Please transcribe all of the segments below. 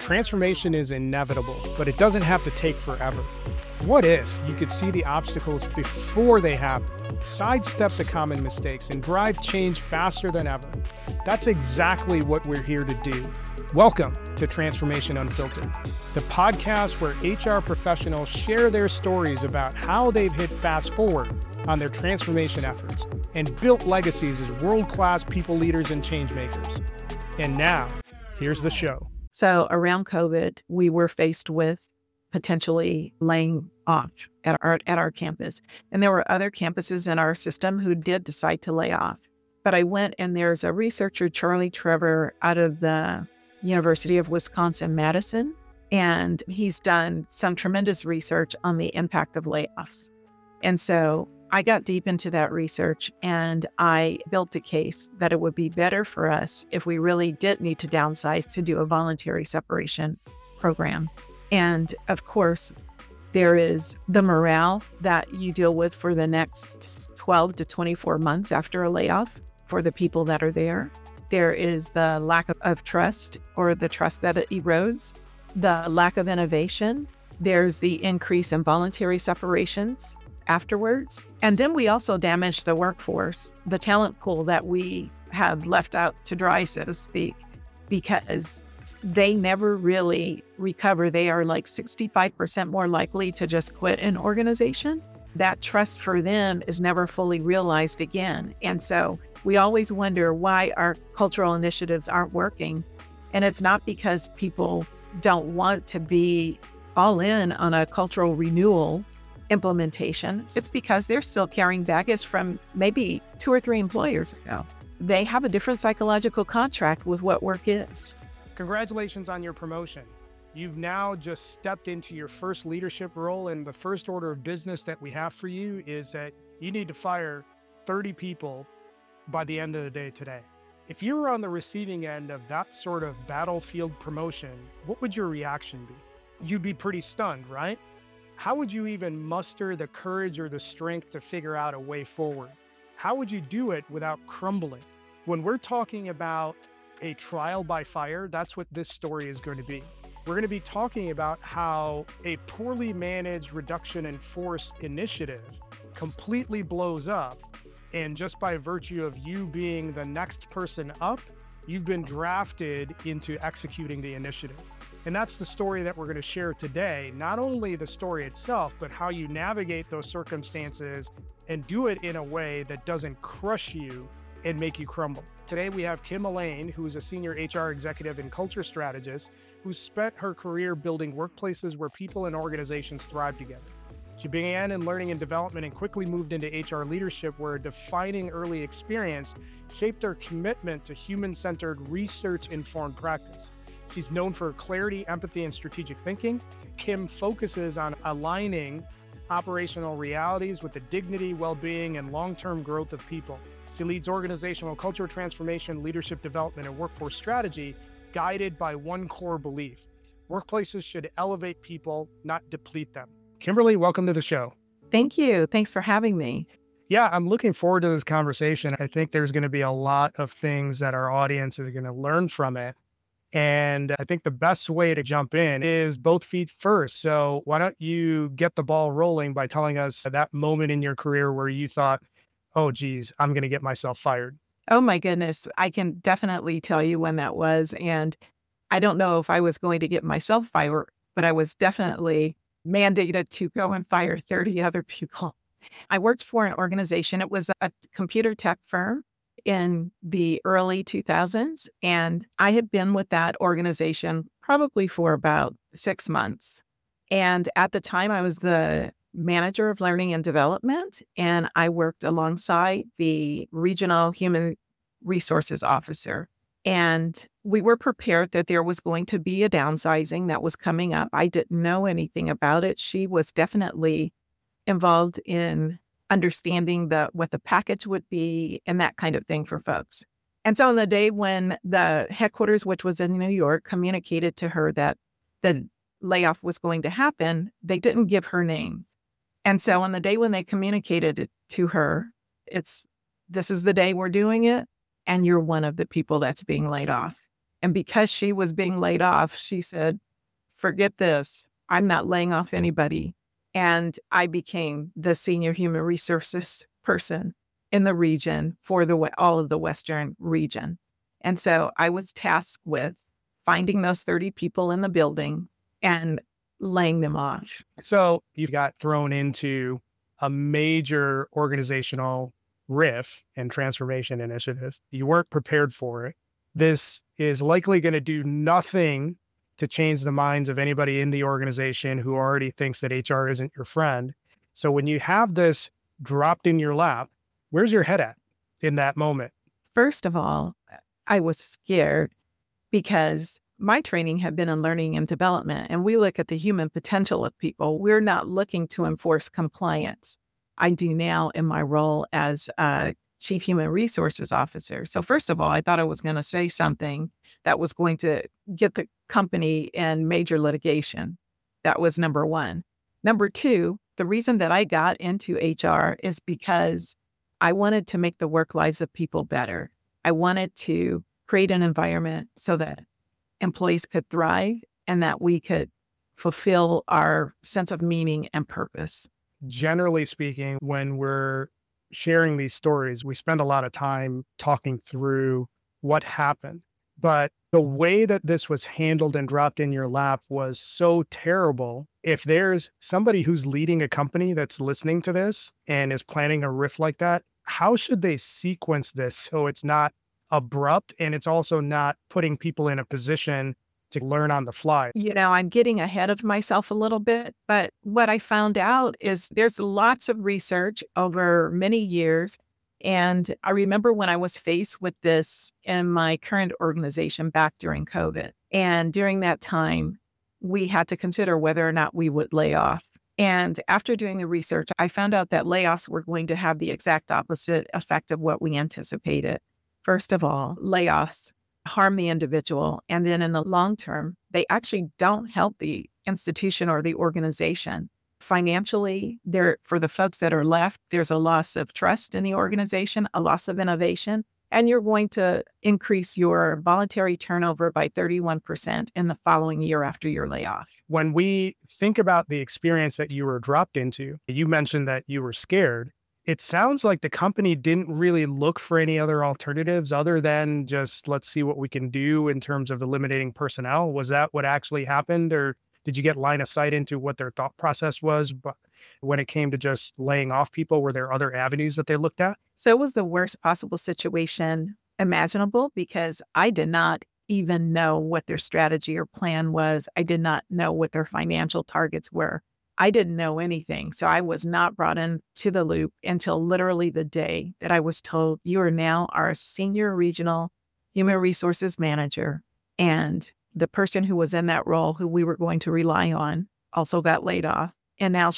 Transformation is inevitable, but it doesn't have to take forever. What if you could see the obstacles before they happen, sidestep the common mistakes, and drive change faster than ever? That's exactly what we're here to do. Welcome to Transformation Unfiltered, the podcast where HR professionals share their stories about how they've hit fast forward on their transformation efforts and built legacies as world-class people leaders and change makers. And now, here's the show. So around COVID, we were faced with potentially laying off at our campus. And there were other campuses in our system who did decide to lay off. But I went and there's a researcher, Charlie Trevor, out of the University of Wisconsin-Madison, and he's done some tremendous research on the impact of layoffs. And so I got deep into that research and I built a case that it would be better for us if we really did need to downsize to do a voluntary separation program. And of course, there is the morale that you deal with for the next 12 to 24 months after a layoff for the people that are there. There is the lack of trust, or the trust that it erodes, the lack of innovation. There's the increase in voluntary separations afterwards. And then we also damage the workforce, the talent pool that we have left out to dry, so to speak, because they never really recover. They are like 65% more likely to just quit an organization. That trust for them is never fully realized again. And so we always wonder why our cultural initiatives aren't working. And it's not because people don't want to be all in on a cultural renewal implementation. It's because they're still carrying baggage from maybe 2 or 3 employers ago. They have a different psychological contract with what work is. Congratulations on your promotion. You've now just stepped into your first leadership role, and the first order of business that we have for you is that you need to fire 30 people by the end of the day today. If you were on the receiving end of that sort of battlefield promotion, what would your reaction be? You'd be pretty stunned, right? How would you even muster the courage or the strength to figure out a way forward? How would you do it without crumbling? When we're talking about a trial by fire, that's what this story is going to be. We're going to be talking about how a poorly managed reduction in force initiative completely blows up. And just by virtue of you being the next person up, you've been drafted into executing the initiative. And that's the story that we're going to share today. Not only the story itself, but how you navigate those circumstances and do it in a way that doesn't crush you and make you crumble. Today, we have Kim Allain, who is a senior HR executive and culture strategist who spent her career building workplaces where people and organizations thrive together. She began in learning and development and quickly moved into HR leadership, where a defining early experience shaped her commitment to human-centered, research-informed practice. She's known for clarity, empathy, and strategic thinking. Kim focuses on aligning operational realities with the dignity, well-being, and long-term growth of people. She leads organizational culture transformation, leadership development, and workforce strategy, guided by one core belief: workplaces should elevate people, not deplete them. Kimberly, welcome to the show. Thank you. Thanks for having me. Yeah, I'm looking forward to this conversation. I think there's going to be a lot of things that our audience is going to learn from it. And I think the best way to jump in is both feet first. So why don't you get the ball rolling by telling us that moment in your career where you thought, oh, geez, I'm going to get myself fired? Oh my goodness. I can definitely tell you when that was. And I don't know if I was going to get myself fired, but I was definitely mandated to go and fire 30 other people. I worked for an organization. It was a computer tech firm in the early 2000s. And I had been with that organization probably for about 6 months. And at the time, I was the manager of learning and development, and I worked alongside the regional human resources officer. And we were prepared that there was going to be a downsizing that was coming up. I didn't know anything about it. She was definitely involved in understanding what the package would be and that kind of thing for folks. And so on the day when the headquarters, which was in New York, communicated to her that the layoff was going to happen, they didn't give her name. And so on the day when they communicated it to her, this is the day we're doing it, and you're one of the people that's being laid off. And because she was being laid off, she said, forget this. I'm not laying off anybody. And I became the senior human resources person in the region for all of the Western region. And so I was tasked with finding those 30 people in the building and laying them off. So you got thrown into a major organizational riff and transformation initiative. You weren't prepared for it. This is likely going to do nothing to change the minds of anybody in the organization who already thinks that HR isn't your friend. So when you have this dropped in your lap, where's your head at in that moment? First of all, I was scared because my training had been in learning and development, and we look at the human potential of people. We're not looking to enforce compliance. I do now in my role as a Chief Human Resources Officer. So first of all, I thought I was going to say something that was going to get the company in major litigation. That was number one. Number two, the reason that I got into HR is because I wanted to make the work lives of people better. I wanted to create an environment so that employees could thrive and that we could fulfill our sense of meaning and purpose. Generally speaking, when we're sharing these stories, we spend a lot of time talking through what happened. But the way that this was handled and dropped in your lap was so terrible. If there's somebody who's leading a company that's listening to this and is planning a riff like that, how should they sequence this so it's not abrupt and it's also not putting people in a position to learn on the fly? I'm getting ahead of myself a little bit, but what I found out is there's lots of research over many years. And I remember when I was faced with this in my current organization back during COVID. And during that time, we had to consider whether or not we would lay off. And after doing the research, I found out that layoffs were going to have the exact opposite effect of what we anticipated. First of all, layoffs harm the individual. And then in the long term, they actually don't help the institution or the organization. Financially, for the folks that are left, there's a loss of trust in the organization, a loss of innovation, and you're going to increase your voluntary turnover by 31% in the following year after your layoff. When we think about the experience that you were dropped into, you mentioned that you were scared. It sounds like the company didn't really look for any other alternatives other than just, let's see what we can do in terms of eliminating personnel. Was that what actually happened? Or did you get line of sight into what their thought process was? But when it came to just laying off people, were there other avenues that they looked at? So it was the worst possible situation imaginable because I did not even know what their strategy or plan was. I did not know what their financial targets were. I didn't know anything. So I was not brought into the loop until literally the day that I was told, you are now our senior regional human resources manager. And the person who was in that role, who we were going to rely on, also got laid off. And now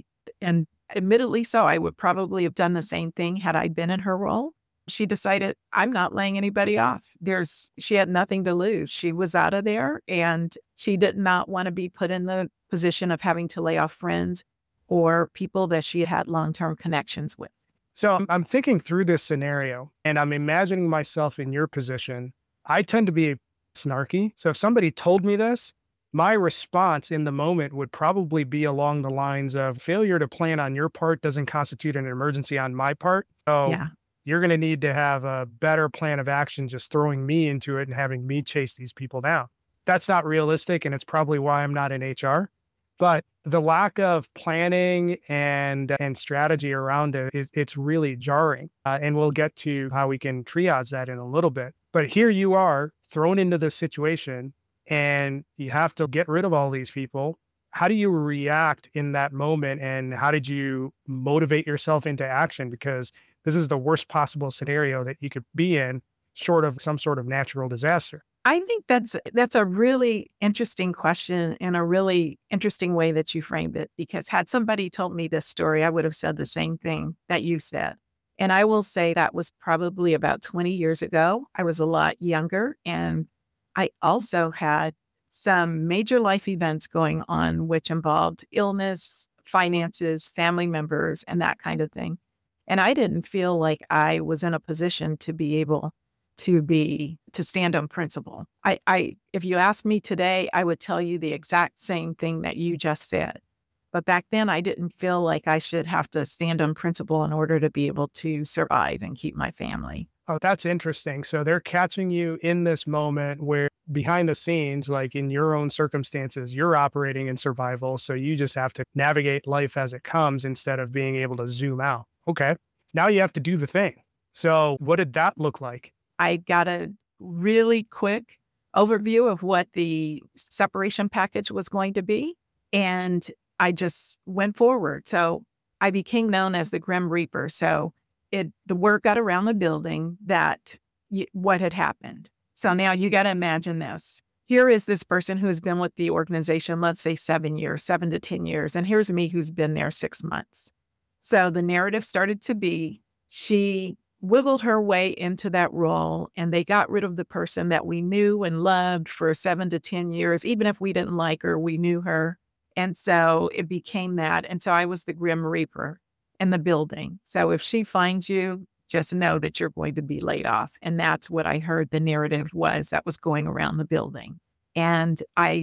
and admittedly so, I would probably have done the same thing had I been in her role. She decided, I'm not laying anybody off. She had nothing to lose. She was out of there and she did not want to be put in the position of having to lay off friends or people that she had long-term connections with. So I'm thinking through this scenario and I'm imagining myself in your position. I tend to be snarky. So if somebody told me this, my response in the moment would probably be along the lines of failure to plan on your part doesn't constitute an emergency on my part. So Yeah. you're going to need to have a better plan of action, just throwing me into it and having me chase these people down. That's not realistic. And it's probably why I'm not in HR. But the lack of planning and strategy around it's really jarring. And we'll get to how we can triage that in a little bit. But here you are thrown into this situation and you have to get rid of all these people. How do you react in that moment? And how did you motivate yourself into action? Because this is the worst possible scenario that you could be in, short of some sort of natural disaster. I think that's a really interesting question and a really interesting way that you framed it, because had somebody told me this story, I would have said the same thing that you said. And I will say that was probably about 20 years ago. I was a lot younger and I also had some major life events going on, which involved illness, finances, family members, and that kind of thing. And I didn't feel like I was in a position to be able to stand on principle. If you ask me today, I would tell you the exact same thing that you just said. But back then, I didn't feel like I should have to stand on principle in order to be able to survive and keep my family. Oh, that's interesting. So they're catching you in this moment where behind the scenes, like in your own circumstances, you're operating in survival. So you just have to navigate life as it comes instead of being able to zoom out. Okay. Now you have to do the thing. So what did that look like? I got a really quick overview of what the separation package was going to be, and I just went forward. So I became known as the Grim Reaper. So the word got around the building that what had happened. So now you got to imagine this. Here is this person who has been with the organization, let's say 7 years, 7 to 10 years. And here's me who's been there 6 months. So the narrative started to be, she wiggled her way into that role, and they got rid of the person that we knew and loved for 7 to 10 years. Even if we didn't like her, we knew her. And so it became that. And so I was the Grim Reaper in the building. So if she finds you, just know that you're going to be laid off. And that's what I heard the narrative was that was going around the building. And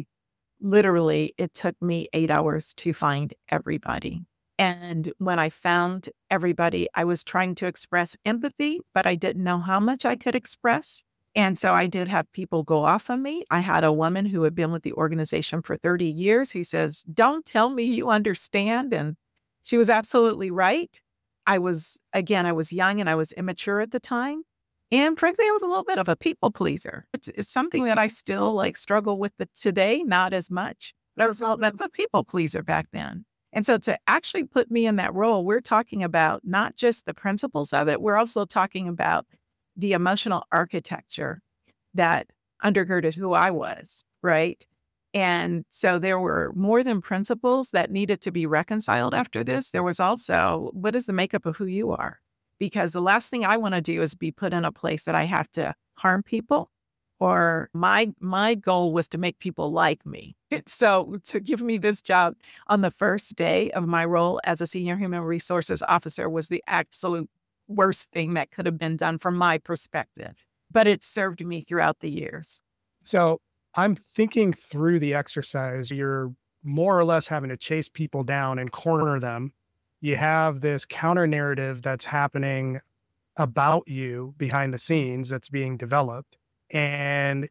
it took me 8 hours to find everybody. And when I found everybody, I was trying to express empathy, but I didn't know how much I could express. And so I did have people go off on me. I had a woman who had been with the organization for 30 years who says, "Don't tell me you understand." And she was absolutely right. I was young and I was immature at the time. And frankly, I was a little bit of a people pleaser. It's something that I still struggle with today, not as much, but I was a little bit of a people pleaser back then. And so to actually put me in that role, we're talking about not just the principles of it, we're also talking about the emotional architecture that undergirded who I was, right? And so there were more than principles that needed to be reconciled after this. There was also, what is the makeup of who you are? Because the last thing I want to do is be put in a place that I have to harm people, or my goal was to make people like me. So to give me this job on the first day of my role as a senior human resources officer was the absolute worst thing that could have been done from my perspective. But it served me throughout the years. So I'm thinking through the exercise. You're more or less having to chase people down and corner them. You have this counter narrative that's happening about you behind the scenes that's being developed. And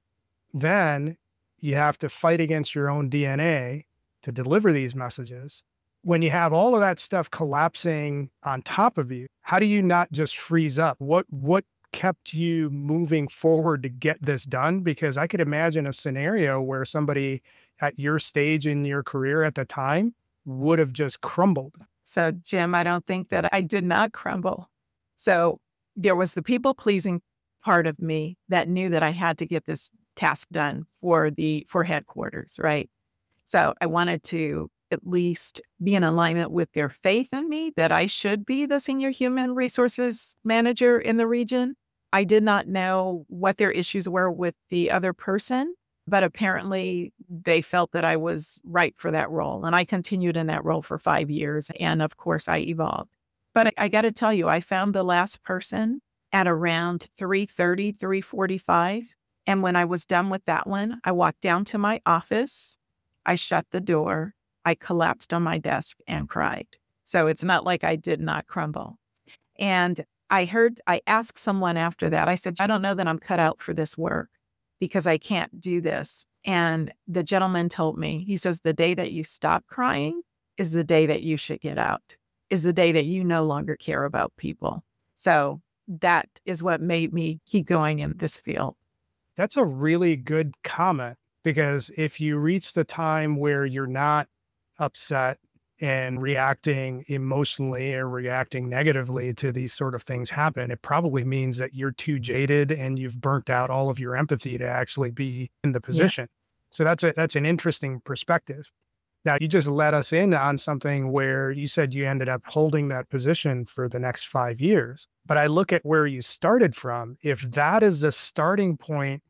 then you have to fight against your own DNA to deliver these messages. When you have all of that stuff collapsing on top of you, how do you not just freeze up? What kept you moving forward to get this done? Because I could imagine a scenario where somebody at your stage in your career at the time would have just crumbled. So, Jim, I don't think that I did not crumble. So there was the people-pleasing part of me that knew that I had to get this task done for headquarters, right? So I wanted to at least be in alignment with their faith in me that I should be the senior human resources manager in the region. I did not know what their issues were with the other person, but apparently they felt that I was right for that role. And I continued in that role for 5 years. And of course, I evolved. But I got to tell you, I found the last person at around 3:30, 3:45. And when I was done with that one, I walked down to my office. I shut the door. I collapsed on my desk and cried. So it's not like I did not crumble. And I asked someone after that, I said, I don't know that I'm cut out for this work because I can't do this. And the gentleman told me, he says, the day that you stop crying is the day that you should get out, is the day that you no longer care about people. So that is what made me keep going in this field. That's a really good comment, because if you reach the time where you're not upset and reacting emotionally or reacting negatively to these sort of things happen, it probably means that you're too jaded and you've burnt out all of your empathy to actually be in the position. Yeah. So that's an interesting perspective. Now, you just let us in on something where you said you ended up holding that position for the next 5 years. But I look at where you started from. If that is the starting point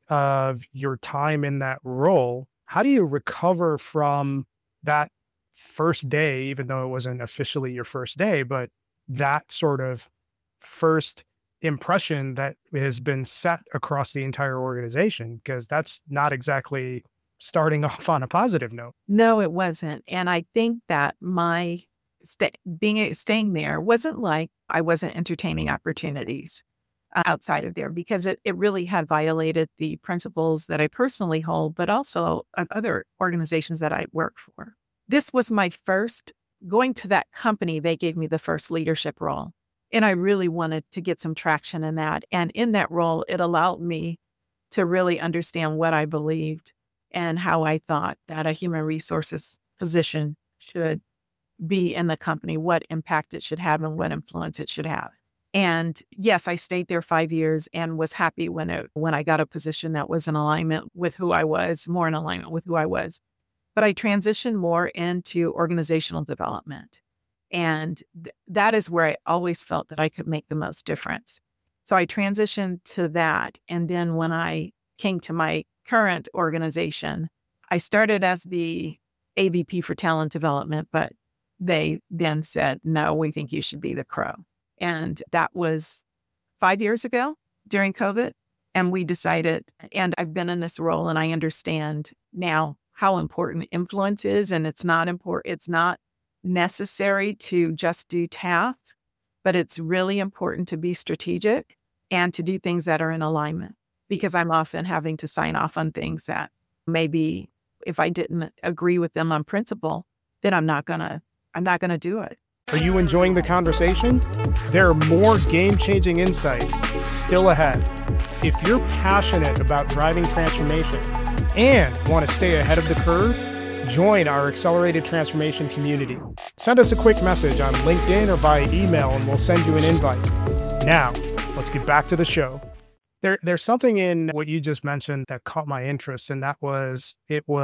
of your time in that role, how do you recover from that first day, even though it wasn't officially your first day, but that sort of first impression that has been set across the entire organization, because that's not exactly starting off on a positive note. No, it wasn't. And I think that my staying there wasn't like I wasn't entertaining opportunities outside of there, because it really had violated the principles that I personally hold, but also of other organizations that I work for. This was my first going to that company. They gave me the first leadership role. And I really wanted to get some traction in that. And in that role, it allowed me to really understand what I believed and how I thought that a human resources position should be in the company, what impact it should have and what influence it should have. And yes, I stayed there 5 years and was happy when I got a position that was in alignment with who I was, more in alignment with who I was. But I transitioned more into organizational development. And that is where I always felt that I could make the most difference. So I transitioned to that. And then when I came to my current organization, I started as the AVP for talent development, but they then said, no, we think you should be the CRO. And that was 5 years ago during COVID. And we decided, and I've been in this role and I understand now how important influence is. And it's not necessary to just do tasks, but it's really important to be strategic and to do things that are in alignment, because I'm often having to sign off on things that maybe if I didn't agree with them on principle, then I'm not gonna do it. Are you enjoying the conversation? There are more game-changing insights still ahead. If you're passionate about driving transformation and want to stay ahead of the curve, join our Accelerated Transformation community. Send us a quick message on LinkedIn or by email and we'll send you an invite. Now, let's get back to the show. There's something in what you just mentioned that caught my interest, and it was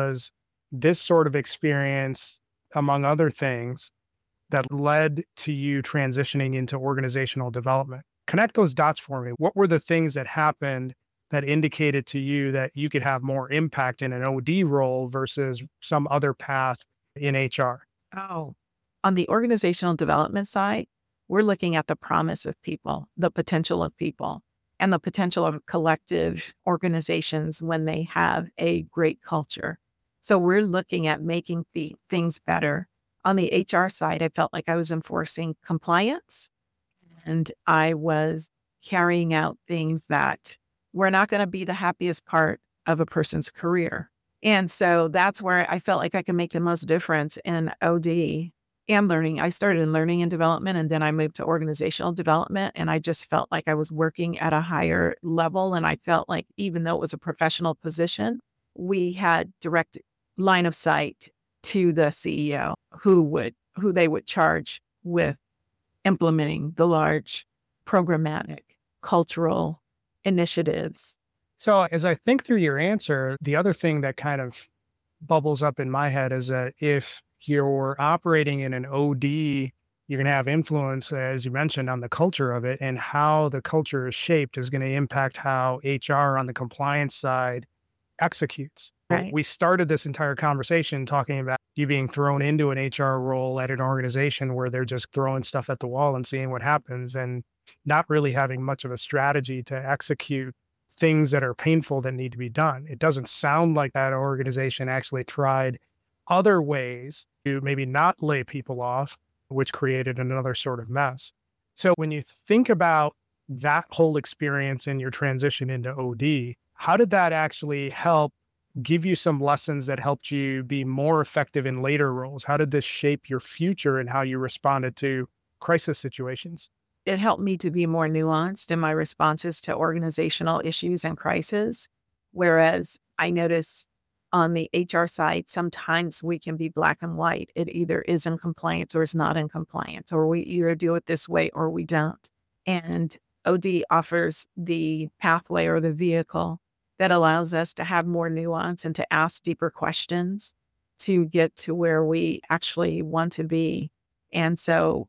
this sort of experience, among other things, that led to you transitioning into organizational development. Connect those dots for me. What were the things that happened that indicated to you that you could have more impact in an OD role versus some other path in HR? Oh, on the organizational development side, we're looking at the promise of people, the potential of people, and the potential of collective organizations when they have a great culture. So we're looking at making the things better. On the HR side, I felt like I was enforcing compliance and I was carrying out things that were not going to be the happiest part of a person's career. And so that's where I felt like I could make the most difference in OD and learning. I started in learning and development, and then I moved to organizational development. And I just felt like I was working at a higher level. And I felt like even though it was a professional position, we had direct line of sight to the CEO who they would charge with implementing the large programmatic cultural initiatives. So as I think through your answer, the other thing that kind of bubbles up in my head is that if you're operating in an OD, you're going to have influence, as you mentioned, on the culture of it, and how the culture is shaped is going to impact how HR on the compliance side executes. Right. We started this entire conversation talking about you being thrown into an HR role at an organization where they're just throwing stuff at the wall and seeing what happens and not really having much of a strategy to execute things that are painful that need to be done. It doesn't sound like that organization actually tried other ways to maybe not lay people off, which created another sort of mess. So when you think about that whole experience in your transition into OD, how did that actually help give you some lessons that helped you be more effective in later roles? How did this shape your future and how you responded to crisis situations? It helped me to be more nuanced in my responses to organizational issues and crises. Whereas I notice on the HR side, sometimes we can be black and white. It either is in compliance or is not in compliance, or we either do it this way or we don't. And OD offers the pathway or the vehicle that allows us to have more nuance and to ask deeper questions to get to where we actually want to be. And so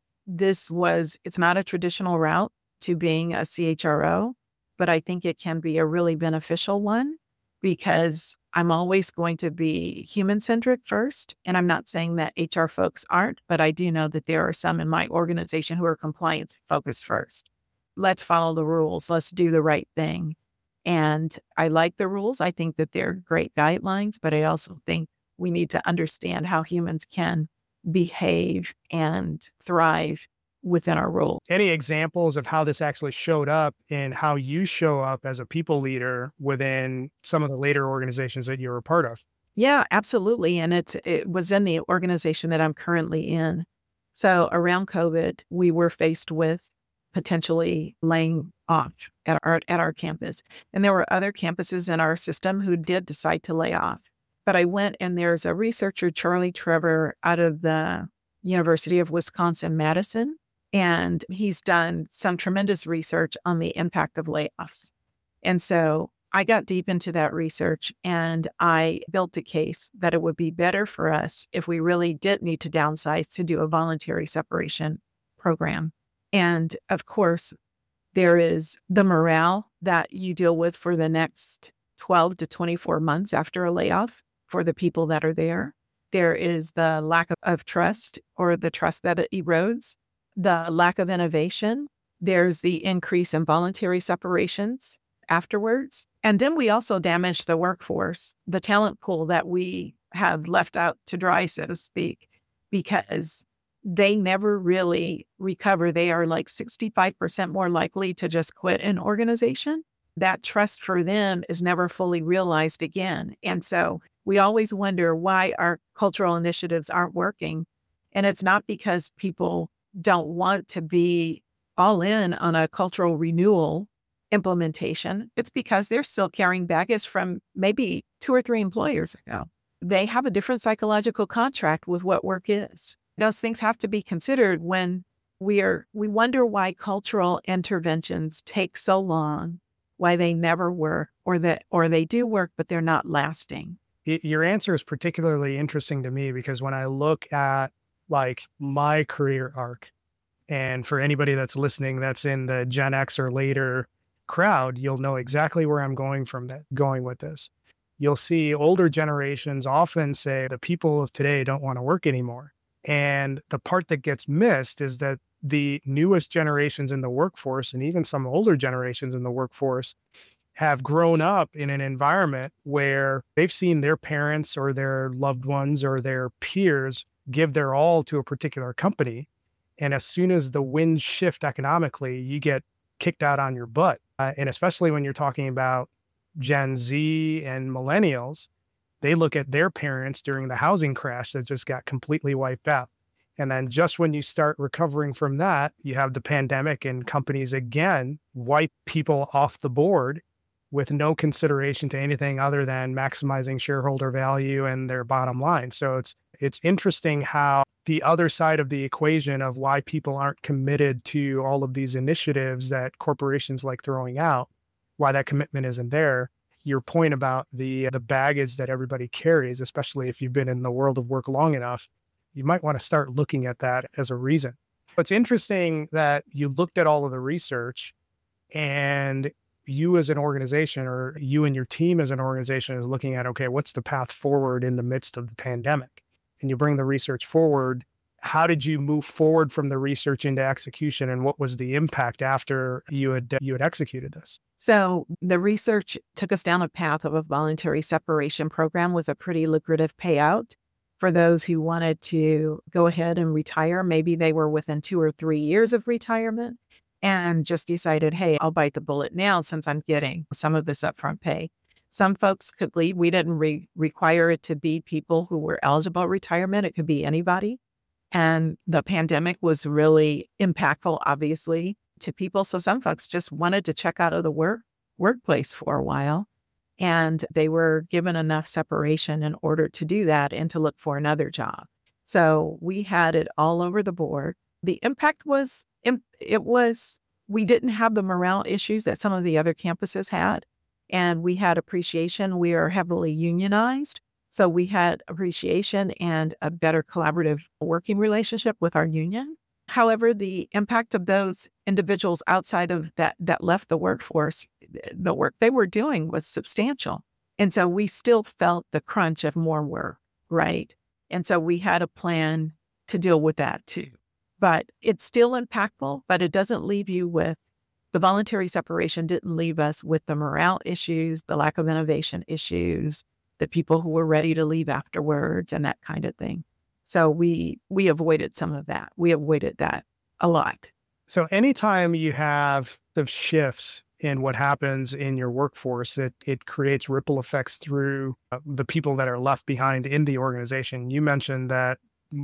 it's not a traditional route to being a CHRO, but I think it can be a really beneficial one because I'm always going to be human-centric first. And I'm not saying that HR folks aren't, but I do know that there are some in my organization who are compliance-focused first. let's follow the rules. Let's do the right thing. And I like the rules. I think that they're great guidelines, but I also think we need to understand how humans can behave and thrive within our rules. Any examples of how this actually showed up in how you show up as a people leader within some of the later organizations that you were a part of? Yeah, absolutely. And it was in the organization that I'm currently in. So around COVID, we were faced with potentially laying off at our campus. And there were other campuses in our system who did decide to lay off. But I went, and there's a researcher, Charlie Trevor, out of the University of Wisconsin-Madison, and he's done some tremendous research on the impact of layoffs. And so I got deep into that research, and I built a case that it would be better for us if we really did need to downsize to do a voluntary separation program. And of course, there is the morale that you deal with for the next 12 to 24 months after a layoff for the people that are there. There is the lack of trust, or the trust that it erodes, the lack of innovation. There's the increase in voluntary separations afterwards. And then we also damage the workforce, the talent pool that we have left out to dry, so to speak, because they never really recover. They are like 65% more likely to just quit an organization. That trust for them is never fully realized again. And so we always wonder why our cultural initiatives aren't working. And it's not because people don't want to be all in on a cultural renewal implementation. It's because they're still carrying baggage from maybe 2 or 3 employers ago. They have a different psychological contract with what work is. Those things have to be considered when we wonder why cultural interventions take so long, why they never work, or they do work, but they're not lasting. Your answer is particularly interesting to me because when I look at like my career arc, and for anybody that's listening, that's in the Gen X or later crowd, you'll know exactly where I'm going with this. You'll see older generations often say the people of today don't want to work anymore. And the part that gets missed is that the newest generations in the workforce, and even some older generations in the workforce, have grown up in an environment where they've seen their parents or their loved ones or their peers give their all to a particular company. And as soon as the winds shift economically, you get kicked out on your butt. And especially when you're talking about Gen Z and millennials, they look at their parents during the housing crash that just got completely wiped out. And then just when you start recovering from that, you have the pandemic and companies again wipe people off the board with no consideration to anything other than maximizing shareholder value and their bottom line. So it's interesting how the other side of the equation of why people aren't committed to all of these initiatives that corporations like throwing out, why that commitment isn't there. Your point about the baggage that everybody carries, especially if you've been in the world of work long enough, you might want to start looking at that as a reason. It's interesting that you looked at all of the research, and you as an organization, or you and your team as an organization, is looking at, okay, what's the path forward in the midst of the pandemic? And you bring the research forward. How did you move forward from the research into execution, and what was the impact after you had executed this? So the research took us down a path of a voluntary separation program with a pretty lucrative payout for those who wanted to go ahead and retire. Maybe they were within 2 or 3 years of retirement and just decided, hey, I'll bite the bullet now since I'm getting some of this upfront pay. Some folks could leave. We didn't require it to be people who were eligible retirement. It could be anybody. And the pandemic was really impactful, obviously, to people. So some folks just wanted to check out of the workplace for a while. And they were given enough separation in order to do that and to look for another job. So we had it all over the board. The impact was, we didn't have the morale issues that some of the other campuses had. And we had appreciation. We are heavily unionized. So we had appreciation and a better collaborative working relationship with our union. However, the impact of those individuals outside of that left the workforce, the work they were doing was substantial. And so we still felt the crunch of more work, right? And so we had a plan to deal with that too. But it's still impactful, but it doesn't leave you with The voluntary separation didn't leave us with the morale issues, the lack of innovation issues, the people who were ready to leave afterwards and that kind of thing. So we avoided some of that. We avoided that a lot. So anytime you have the shifts in what happens in your workforce, it creates ripple effects through the people that are left behind in the organization. You mentioned that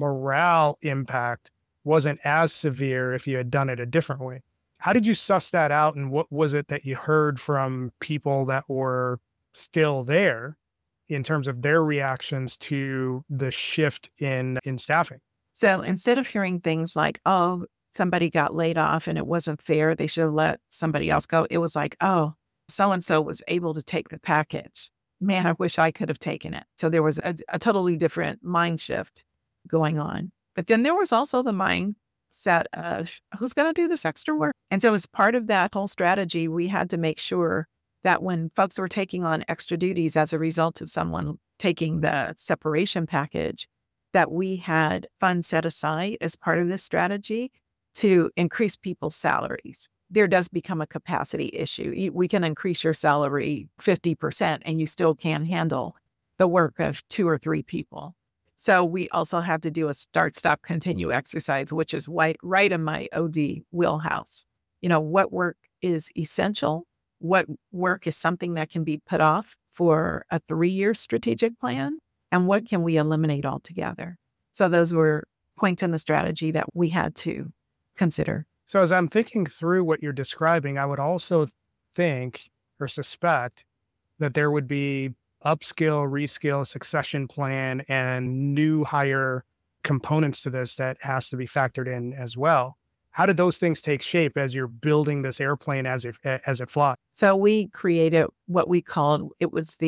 morale impact wasn't as severe if you had done it a different way. How did you suss that out? And what was it that you heard from people that were still there in terms of their reactions to the shift in staffing? So instead of hearing things like, oh, somebody got laid off and it wasn't fair, they should have let somebody else go, it was like, oh, so-and-so was able to take the package. Man, I wish I could have taken it. So there was a totally different mind shift going on. But then there was also the mindset of who's going to do this extra work? And so as part of that whole strategy, we had to make sure that when folks were taking on extra duties as a result of someone taking the separation package, that we had funds set aside as part of this strategy to increase people's salaries. There does become a capacity issue. We can increase your salary 50% and you still can't handle the work of 2 or 3 people. So we also have to do a start, stop, continue exercise, which is right in my OD wheelhouse. What work is essential? What work is something that can be put off for a 3-year strategic plan? And what can we eliminate altogether? So those were points in the strategy that we had to consider. So as I'm thinking through what you're describing, I would also think or suspect that there would be upskill, reskill, succession plan, and new hire components to this that has to be factored in as well. How did those things take shape as you're building this airplane as it flies? So we created what we called, it was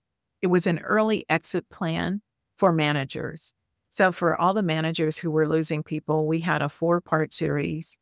an early exit plan for managers. So for all the managers who were losing people, we had a 4-part series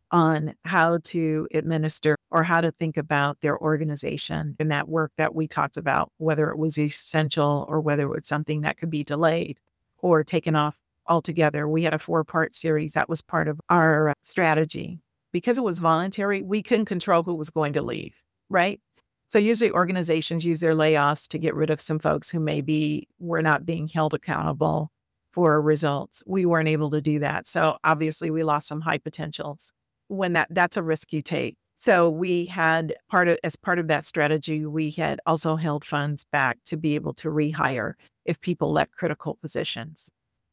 on how to administer or how to think about their organization and that work that we talked about, whether it was essential or whether it was something that could be delayed or taken off altogether. We had a 4-part series that was part of our strategy. Because it was voluntary, we couldn't control who was going to leave, right? So usually organizations use their layoffs to get rid of some folks who maybe were not being held accountable for results. We weren't able to do that. So obviously we lost some high potentials when that's a risk you take. So we had as part of that strategy, we had also held funds back to be able to rehire if people left critical positions.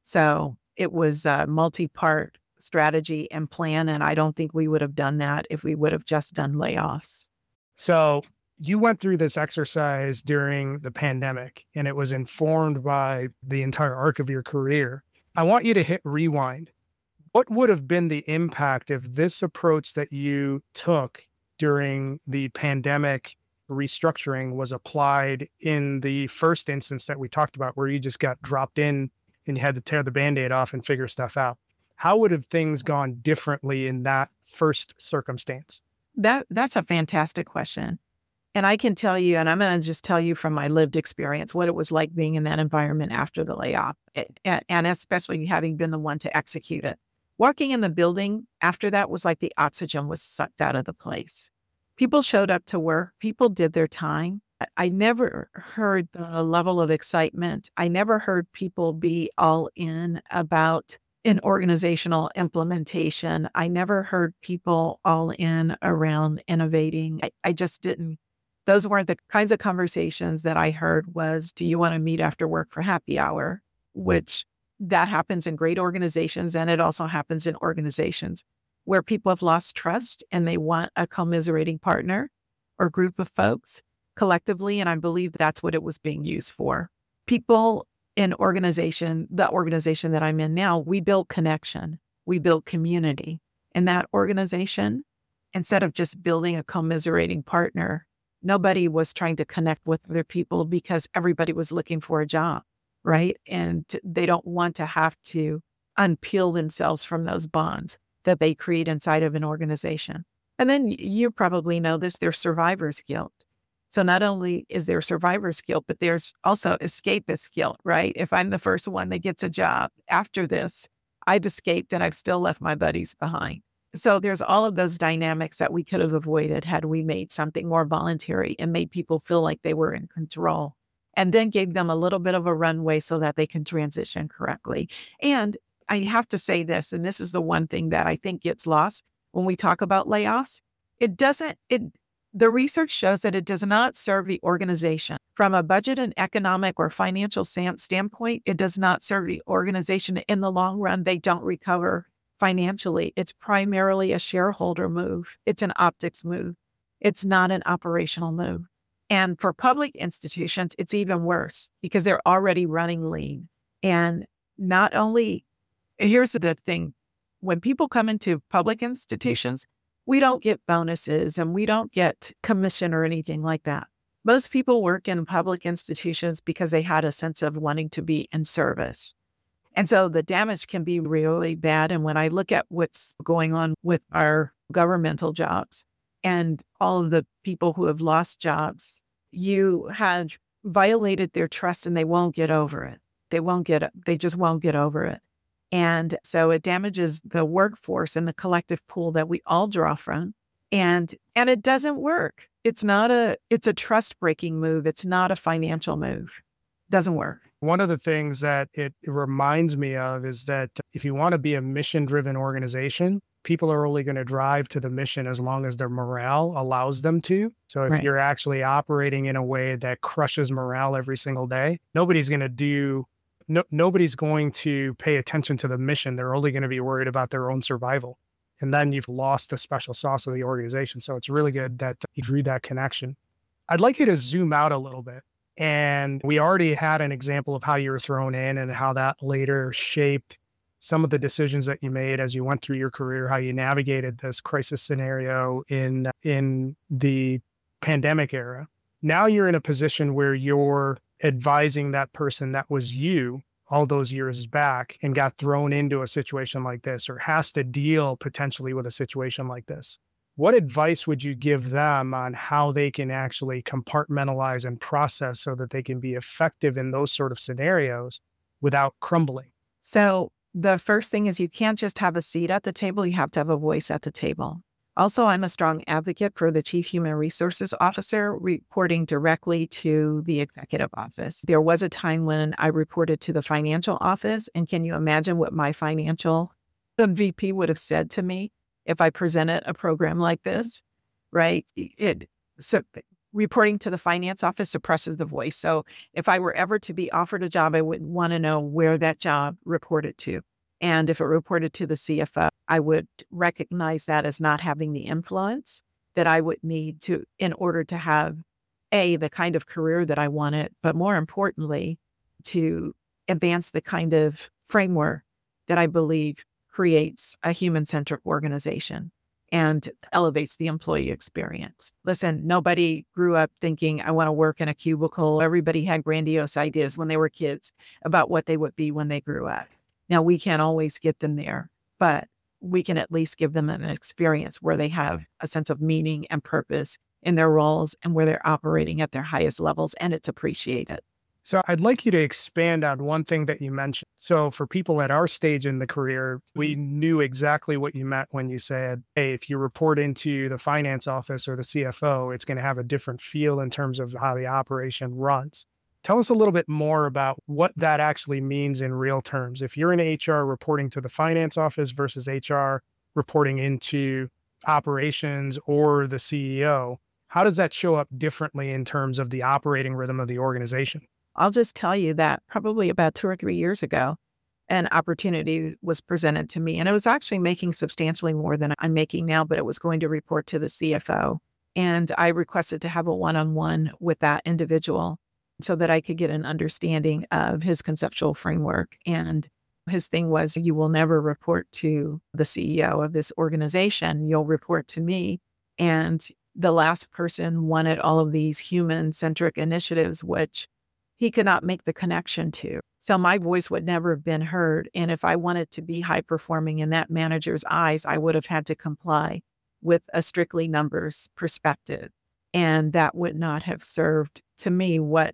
So it was a multi-part strategy and plan. And I don't think we would have done that if we would have just done layoffs. So you went through this exercise during the pandemic and it was informed by the entire arc of your career. I want you to hit rewind. What would have been the impact if this approach that you took during the pandemic restructuring was applied in the first instance that we talked about, where you just got dropped in and you had to tear the Band-Aid off and figure stuff out? How would have things gone differently in that first circumstance? That's a fantastic question. And I can tell you, and I'm going to just tell you from my lived experience, what it was like being in that environment after the layoff, and especially having been the one to execute it. Walking in the building after that was like the oxygen was sucked out of the place. People showed up to work. People did their time. I never heard the level of excitement. I never heard people be all in about an organizational implementation. I never heard people all in around innovating. I just didn't. Those weren't the kinds of conversations that I heard was, do you want to meet after work for happy hour? Which that happens in great organizations. And it also happens in organizations where people have lost trust and they want a commiserating partner or group of folks collectively. And I believe that's what it was being used for. People in the organization that I'm in now, we build connection, we build community. In that organization, instead of just building a commiserating partner, nobody was trying to connect with other people because everybody was looking for a job, right? And they don't want to have to unpeel themselves from those bonds that they create inside of an organization. And then you probably know this, there's survivor's guilt. So not only is there survivor's guilt, but there's also escapist guilt, right? If I'm the first one that gets a job after this, I've escaped and I've still left my buddies behind. So there's all of those dynamics that we could have avoided had we made something more voluntary and made people feel like they were in control, and then gave them a little bit of a runway so that they can transition correctly. And I have to say this, and this is the one thing that I think gets lost when we talk about layoffs. It doesn't, it, the research shows that it does not serve the organization. From a budget and economic or financial standpoint, it does not serve the organization. In the long run, they don't recover financially. It's primarily a shareholder move. It's an optics move. It's not an operational move. And for public institutions, it's even worse because they're already running lean. And not only, here's the thing, when people come into public institutions, we don't get bonuses and we don't get commission or anything like that. Most people work in public institutions because they had a sense of wanting to be in service. And so the damage can be really bad. And when I look at what's going on with our governmental jobs and all of the people who have lost jobs, you have violated their trust and they won't get over it. They just won't get over it. And so it damages the workforce and the collective pool that we all draw from. And it doesn't work. It's a trust breaking move. It's not a financial move. Doesn't work. One of the things that it reminds me of is that if you want to be a mission-driven organization, people are only going to drive to the mission as long as their morale allows them to. So if you're actually operating in a way that crushes morale every single day, nobody's going to pay attention to the mission. They're only going to be worried about their own survival. And then you've lost the special sauce of the organization. So it's really good that you drew that connection. I'd like you to zoom out a little bit. And we already had an example of how you were thrown in and how that later shaped some of the decisions that you made as you went through your career, how you navigated this crisis scenario in the pandemic era. Now you're in a position where you're advising that person that was you all those years back and got thrown into a situation like this or has to deal potentially with a situation like this. What advice would you give them on how they can actually compartmentalize and process so that they can be effective in those sort of scenarios without crumbling? So the first thing is you can't just have a seat at the table. You have to have a voice at the table. Also, I'm a strong advocate for the Chief Human Resources Officer reporting directly to the executive office. There was a time when I reported to the financial office, and can you imagine what my financial VP would have said to me if I presented a program like this, right? So reporting to the finance office suppresses the voice. So if I were ever to be offered a job, I would want to know where that job reported to. And if it reported to the CFO, I would recognize that as not having the influence that I would need to in order to have the kind of career that I wanted, but more importantly, to advance the kind of framework that I believe creates a human-centric organization and elevates the employee experience. Listen, nobody grew up thinking, I want to work in a cubicle. Everybody had grandiose ideas when they were kids about what they would be when they grew up. Now, we can't always get them there, but we can at least give them an experience where they have a sense of meaning and purpose in their roles and where they're operating at their highest levels, and it's appreciated. So I'd like you to expand on one thing that you mentioned. So for people at our stage in the career, we knew exactly what you meant when you said, hey, if you report into the finance office or the CFO, it's going to have a different feel in terms of how the operation runs. Tell us a little bit more about what that actually means in real terms. If you're in HR reporting to the finance office versus HR reporting into operations or the CEO, how does that show up differently in terms of the operating rhythm of the organization? I'll just tell you that probably about 2 or 3 years ago, an opportunity was presented to me, and it was actually making substantially more than I'm making now, but it was going to report to the CFO. And I requested to have a one-on-one with that individual so that I could get an understanding of his conceptual framework. And his thing was, you will never report to the CEO of this organization. You'll report to me. And the last person wanted all of these human-centric initiatives, which he could not make the connection to. So my voice would never have been heard. And if I wanted to be high performing in that manager's eyes, I would have had to comply with a strictly numbers perspective. And that would not have served to me what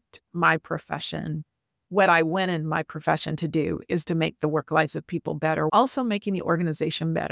I went in my profession to do is to make the work lives of people better, also making the organization better.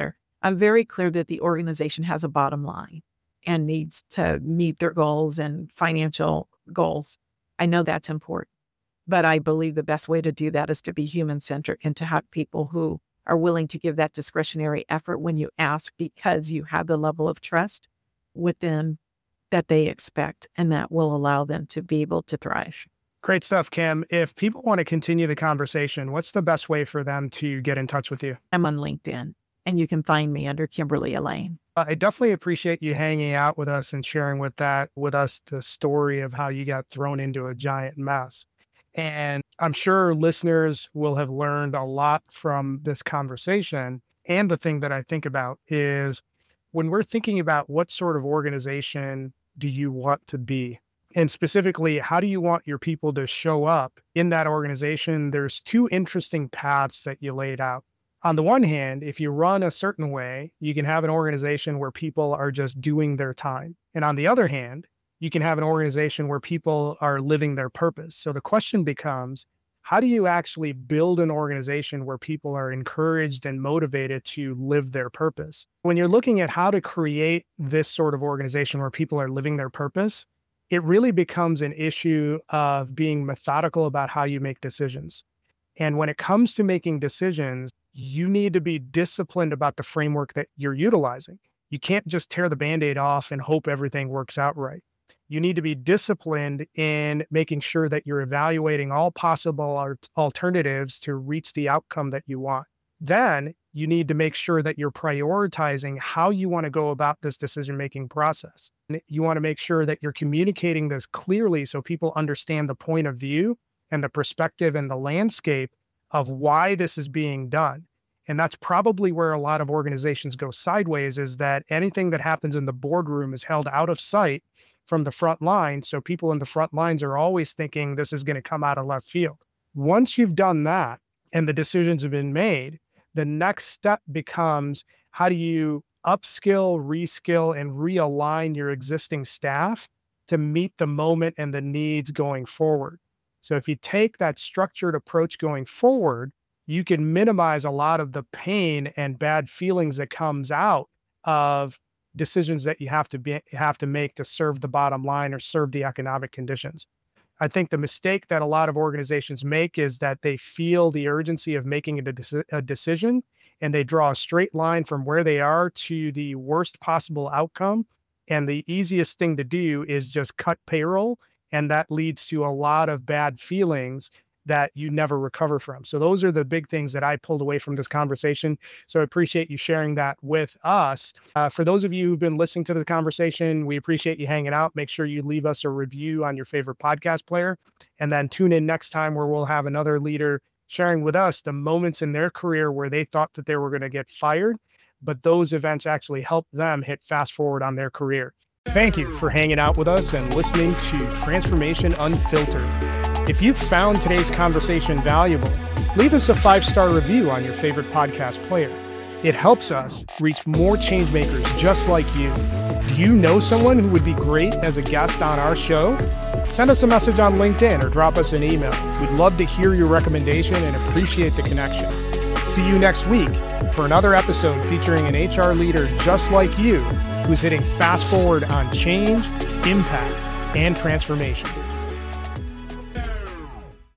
I'm very clear that the organization has a bottom line and needs to meet their goals and financial goals. I know that's important, but I believe the best way to do that is to be human-centric and to have people who are willing to give that discretionary effort when you ask, because you have the level of trust with them that they expect, and that will allow them to be able to thrive. Great stuff, Kim. If people want to continue the conversation, what's the best way for them to get in touch with you? I'm on LinkedIn, and you can find me under Kimberly Elaine. I definitely appreciate you hanging out with us and sharing with us the story of how you got thrown into a giant mess. And I'm sure listeners will have learned a lot from this conversation. And the thing that I think about is when we're thinking about what sort of organization do you want to be? And specifically, how do you want your people to show up in that organization? There's two interesting paths that you laid out. On the one hand, if you run a certain way, you can have an organization where people are just doing their time. And on the other hand, you can have an organization where people are living their purpose. So the question becomes, how do you actually build an organization where people are encouraged and motivated to live their purpose? When you're looking at how to create this sort of organization where people are living their purpose, it really becomes an issue of being methodical about how you make decisions. And when it comes to making decisions, you need to be disciplined about the framework that you're utilizing. You can't just tear the Band-Aid off and hope everything works out right. You need to be disciplined in making sure that you're evaluating all possible alternatives to reach the outcome that you want. Then you need to make sure that you're prioritizing how you want to go about this decision-making process. You want to make sure that you're communicating this clearly so people understand the point of view and the perspective and the landscape of why this is being done. And that's probably where a lot of organizations go sideways, is that anything that happens in the boardroom is held out of sight from the front line. So people in the front lines are always thinking this is going to come out of left field. Once you've done that and the decisions have been made, the next step becomes, how do you upskill, reskill, and realign your existing staff to meet the moment and the needs going forward? So if you take that structured approach going forward, you can minimize a lot of the pain and bad feelings that comes out of decisions that you have to make to serve the bottom line or serve the economic conditions. I think the mistake that a lot of organizations make is that they feel the urgency of making a decision, and they draw a straight line from where they are to the worst possible outcome. And the easiest thing to do is just cut payroll. And that leads to a lot of bad feelings that you never recover from. So those are the big things that I pulled away from this conversation. So I appreciate you sharing that with us. For those of you who've been listening to the conversation, we appreciate you hanging out. Make sure you leave us a review on your favorite podcast player, and then tune in next time where we'll have another leader sharing with us the moments in their career where they thought that they were going to get fired, but those events actually helped them hit fast forward on their career. Thank you for hanging out with us and listening to Transformation Unfiltered. If you found today's conversation valuable, leave us a 5-star review on your favorite podcast player. It helps us reach more changemakers just like you. Do you know someone who would be great as a guest on our show? Send us a message on LinkedIn or drop us an email. We'd love to hear your recommendation and appreciate the connection. See you next week for another episode featuring an HR leader just like you who's hitting fast forward on change, impact, and transformation.